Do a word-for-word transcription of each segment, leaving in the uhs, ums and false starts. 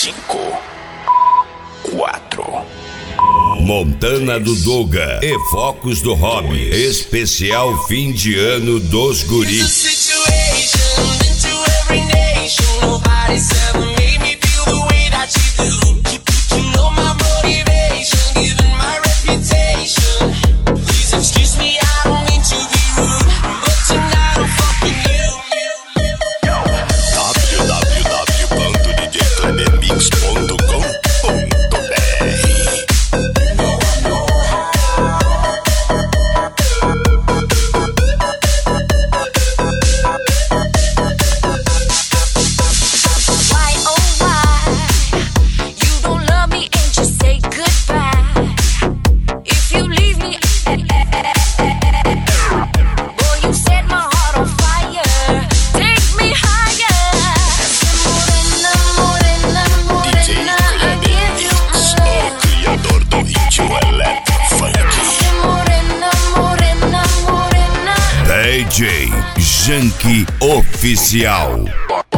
cinco, quatro. Montana do Doga e Focos do Hobby. Especial fim de ano dos guri. D J Junkie Oficial.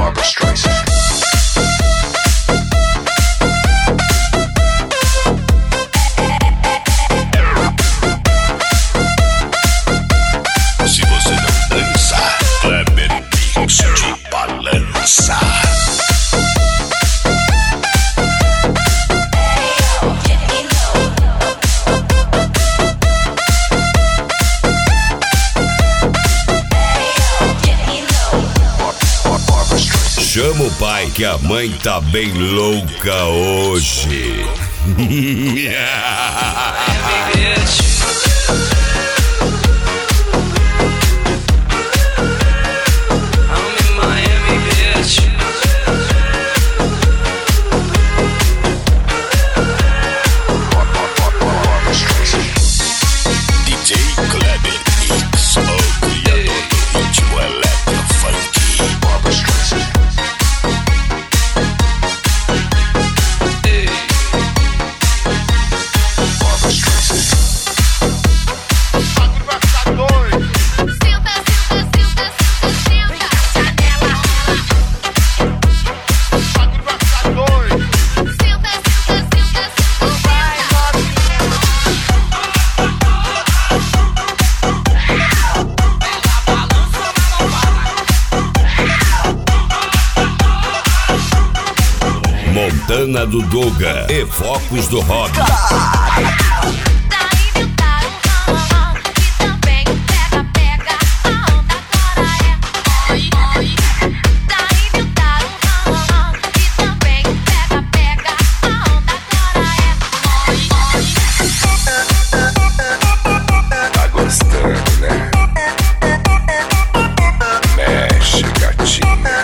Se você não dança, Kleber Mix te balança. Chama o pai que a mãe tá bem louca hoje. Montana do Doga e Focos do Hobby. Tá gostando, né? Mexe, gatinha.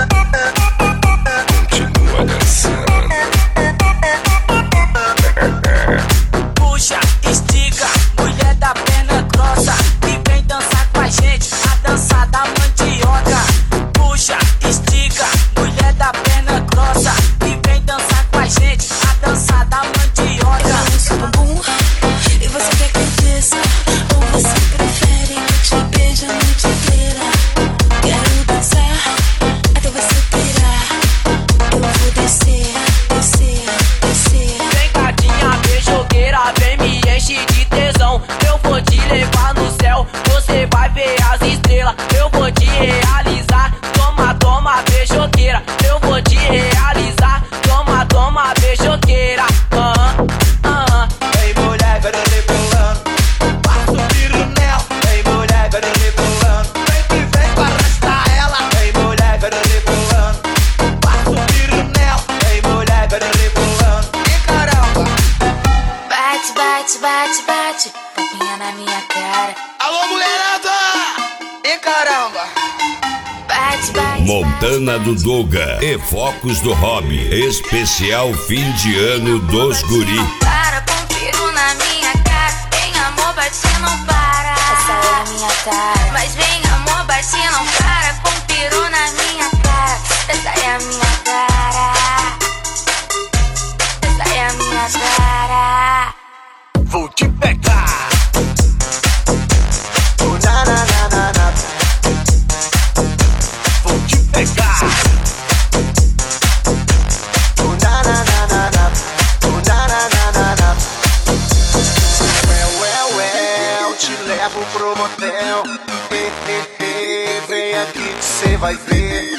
Continua dançando. Puxa, estica, mulher da perna grossa, e vem dançar com a gente, a dança da mandioca. Puxa, estica, mulher da perna grossa, e vem dançar com a gente, a dança da mandioca. Balança o bumbum, e você quer que eu desça, ou você prefere que eu te beije a noite inteira? Quero dançar até você pirar, eu vou descer, descer, descer. Vem gatinha beijoqueira, vem me enche de tesão. Eu vou te levar no céu, você vai ver as estrelas. Eu vou te realizar, toma, toma beijoqueira. Eu vou te realizar, toma, toma beijoqueira. Aham, aham. Ei mulher, vai rebolando, passa o tiro nela. Ei mulher, vai rebolando, vem que vem pra arrastar ela. Ei mulher, vai rebolando, passa o tiro nela. Ei mulher, vai rebolando, e caramba. Bate, bate, bate, bate, papinha na minha cara. Alô mulherada, e caramba. Bate, bate, Montana do Doga e Focos do Hobby. Especial fim de ano dos guri. para com um tiro na minha cara. Vem amor, bate não para. Essa é a minha cara. Mas vem amor, bate não para. Com um tiro na minha cara. Essa é a minha cara. Essa é a minha cara. Vou te pegar. Oh, na, na, na, na, na. Vou te pegar. Oh, na, vai ver.